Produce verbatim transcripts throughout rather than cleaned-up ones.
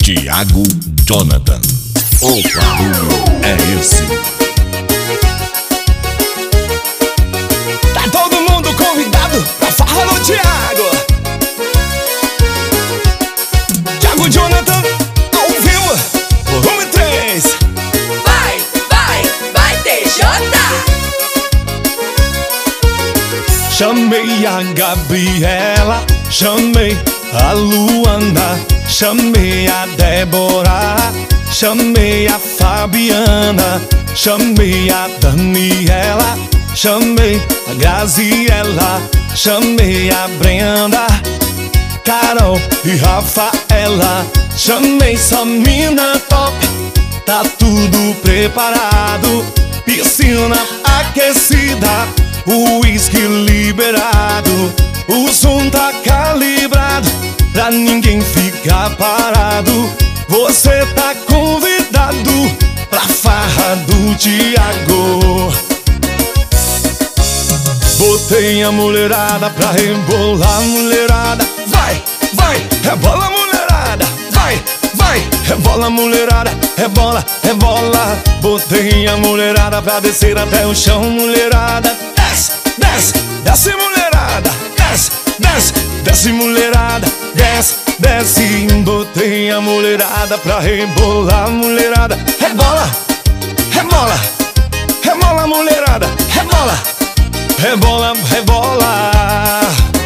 Thiago Jonathan. O barulho é esse. Tá todo mundo convidado pra farra do Thiago. Thiago Jonathan, ao vivo, volume três. Vai, vai, vai T J. Chamei a Gabriela, chamei a Luana, chamei a Débora, chamei a Fabiana, chamei a Daniela, chamei a Graziela, chamei a Brenda, Carol e Rafaela. Chamei só mina top, tá tudo preparado. Piscina aquecida, o uísque liberado, o som tá calibrado pra ninguém ficar parado. Você tá convidado pra farra do Thiago. Botei a mulherada pra rebolar, mulherada. Vai, vai, rebola mulherada. Vai, vai, rebola mulherada. Rebola, rebola. Botei a mulherada pra descer até o chão, mulherada. Desce, desce, desce mulherada. Desce, desce, desce mulherada. Desce, desce. Botei a mulherada pra rebolar, mulherada. Rebola, rebola, rebola mulherada. Rebola, rebola, rebola.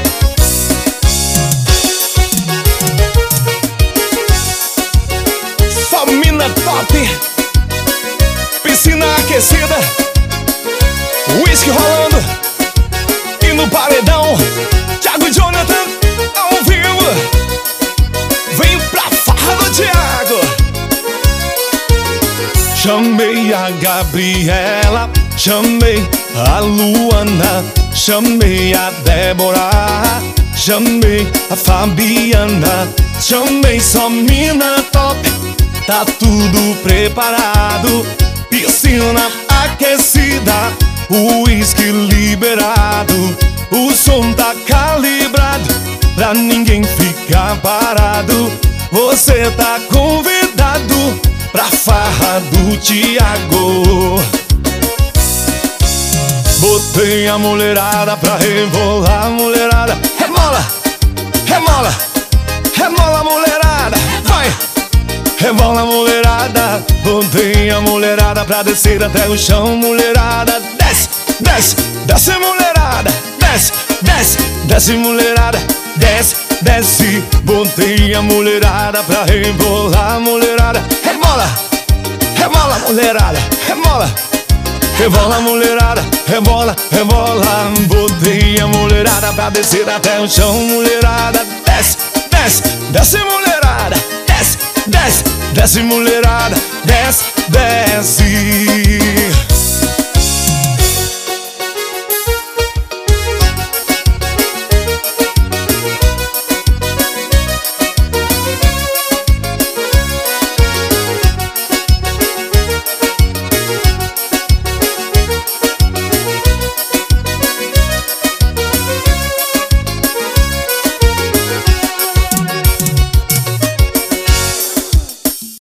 Só mina top, piscina aquecida, whisky rolando e no paredão Thiago Jonathan ao vivo. Vem pra farra do Thiago. Chamei a Gabriela, chamei a Luana, chamei a Débora, chamei a Fabiana, chamei só mina top, tá tudo preparado. Piscina aquecida, o uísque liberado, o som tá calibrado pra ninguém ficar parado. Você tá convidado pra farra do Thiago. Botei a mulherada pra rebolar, mulherada. Rebola, rebola, rebola mulherada. Vai, rebola mulherada. Botei a mulherada pra descer até o chão, mulherada. Desce, desce, desce mulherada. Desce, desce, desce mulherada. Desce, desce. Botei a mulherada pra rebolar, mulherada. Rebola, rebola mulherada. Rebola, rebola mulherada. Rebola, rebola. Botei a mulherada pra descer até o chão, mulherada. Desce, desce, desce mulherada. Desce, desce, desce mulherada. Desce, desce.